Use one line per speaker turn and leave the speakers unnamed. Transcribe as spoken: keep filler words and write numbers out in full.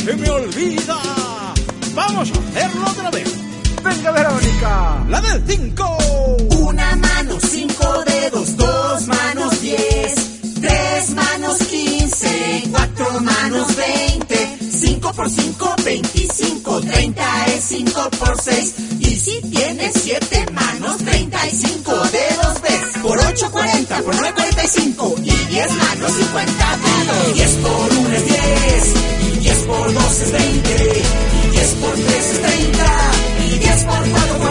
se me olvida. Vamos a hacerlo otra vez.
Venga, Verónica.
La del cinco.
Una mano, cinco dedos, dos manos, diez. Tres manos, quince. Cuatro manos, veinte. Cinco por cinco, veinticinco. Treinta es cinco por seis. Y si tienes siete manos, treinta y cinco dedos ves. Por ocho, cuarenta. Por nueve, cuarenta y cinco. Y diez manos, cincuenta dedos. Diez por uno es diez. Y diez por dos es veinte. Y diez por tres es treinta. Y diez por cuatro